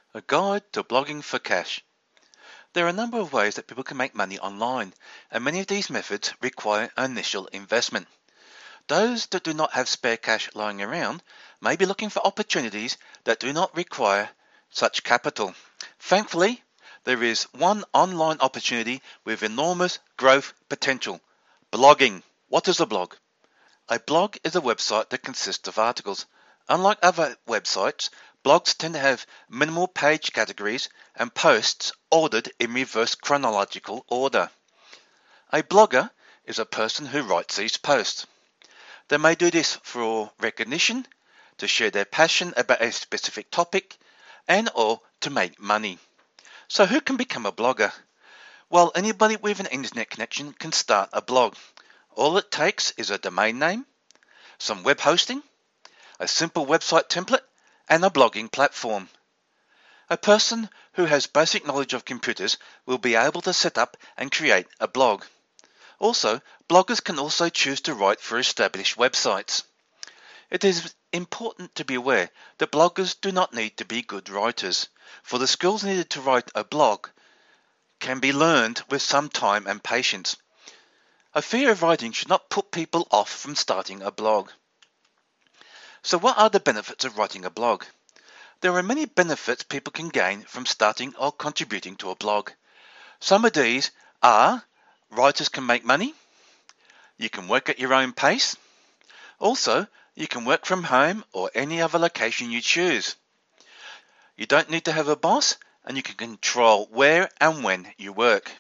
A guide to blogging for cash. There are a number of ways that people can make money online, and many of these methods require an initial investment. Those that do not have spare cash lying around may be looking for opportunities that do not require such capital. Thankfully, there is one online opportunity with enormous growth potential: blogging. What is a blog? A blog is a website that consists of articles. Unlike other websites, blogs tend to have minimal page categories and posts ordered in reverse chronological order. A blogger is a person who writes these posts. They may do this for recognition, to share their passion about a specific topic, and/or to make money. So who can become a blogger? Well, anybody with an internet connection can start a blog. All it takes is a domain name, some web hosting, a simple website template, and a blogging platform. A person who has basic knowledge of computers will be able to set up and create a blog. Also, bloggers can also choose to write for established websites. It is important to be aware that bloggers do not need to be good writers, for the skills needed to write a blog can be learned with some time and patience. A fear of writing should not put people off from starting a blog. So what are the benefits of writing a blog? There are many benefits people can gain from starting or contributing to a blog. Some of these are: writers can make money, you can work at your own pace, also you can work from home or any other location you choose. You don't need to have a boss, and you can control where and when you work.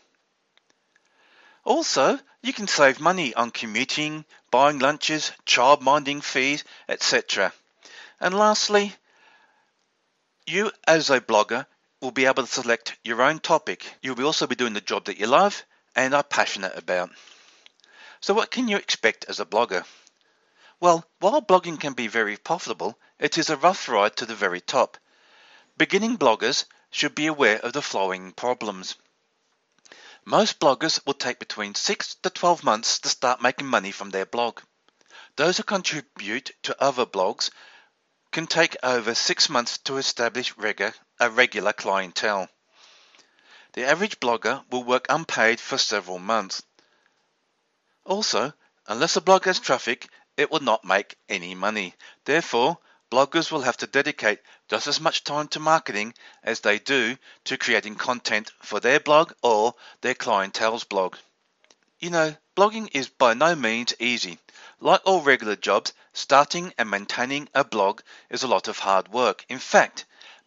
Also, you can save money on commuting, buying lunches, childminding fees, etc. And lastly, you as a blogger will be able to select your own topic. You'll also be doing the job that you love and are passionate about. So what can you expect as a blogger? Well, while blogging can be very profitable, it is a rough ride to the very top. Beginning bloggers should be aware of the following problems. Most bloggers will take between 6 to 12 months to start making money from their blog. Those who contribute to other blogs can take over 6 months to establish a regular clientele. The average blogger will work unpaid for several months. Also, unless a blog has traffic, it will not make any money. Therefore, bloggers will have to dedicate just as much time to marketing as they do to creating content for their blog or their clientele's blog. You know, blogging is by no means easy. Like all regular jobs, starting and maintaining a blog is a lot of hard work. In fact,